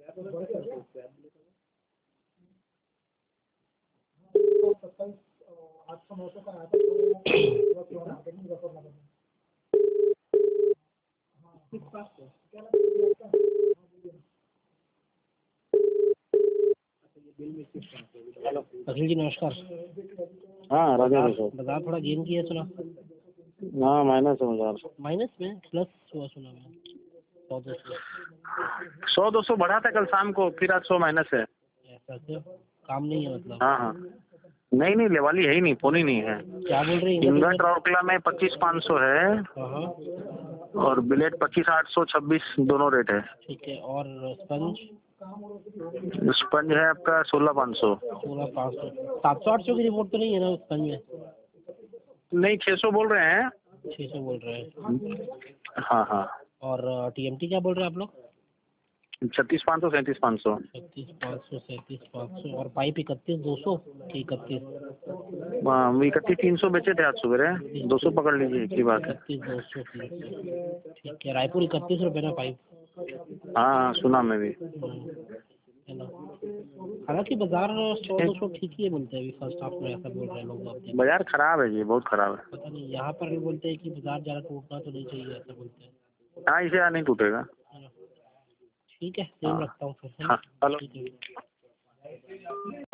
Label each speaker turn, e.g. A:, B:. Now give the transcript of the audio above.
A: अखिल जी नमस्कार।
B: हाँ राजा भाई
A: बाजार थोड़ा गेन किया सुना।
B: हाँ माइनस है बाजार।
A: माइनस में प्लस हुआ सुना मैं
B: 100-200 बढ़ा था कल शाम को, फिर आज 100 माइनस है।
A: ऐसा क्यों? काम नहीं है मतलब?
B: हाँ हाँ नहीं लेवाली है ही नहीं, फोन ही नहीं है।
A: क्या बोल रहे हैं?
B: इंगट राउरकेला में 25,500 है
A: हाँ
B: और बिलेट 25,826 दोनों रेट है।
A: ठीक है। और स्पंज?
B: स्पंज है आपका 16,500।
A: 16,500। 700-800 की रिपोर्ट तो नहीं है ना स्पंज में?
B: नहीं 600 बोल रहे हैं।
A: 600 बोल रहे हैं।
B: हाँ हाँ।
A: और टीएमटी क्या बोल रहे हैं आप लोग?
B: 36,500 37,500।
A: 36,500 37,500। और पाइप 31,200 कि 31?
B: 31,300 बेचे थे आज सवेरे, 200 पकड़ लीजिए, एक ही बात है।
A: 31,200 ठीक है। रायपुर 31 रुपये ना पाइप?
B: हाँ हाँ सुना मैं भी।
A: है ना। हालांकि बाजार 100-200 ठीक ही बोलते हैं अभी फर्स्ट हाफ में, ऐसा बोल रहे हैं लोग।
B: बाजार खराब है जी, बहुत खराब है।
A: पता नहीं, यहाँ पर भी बोलते हैं कि बाजार ज़्यादा टूटना तो नहीं चाहिए, ऐसा बोलते हैं।
B: हाँ इसे यहाँ नहीं टूटेगा।
A: ठीक है, सेम
B: हाँ
A: रखता हूँ फिर।
B: हाँ हेलो।
A: ठीक है।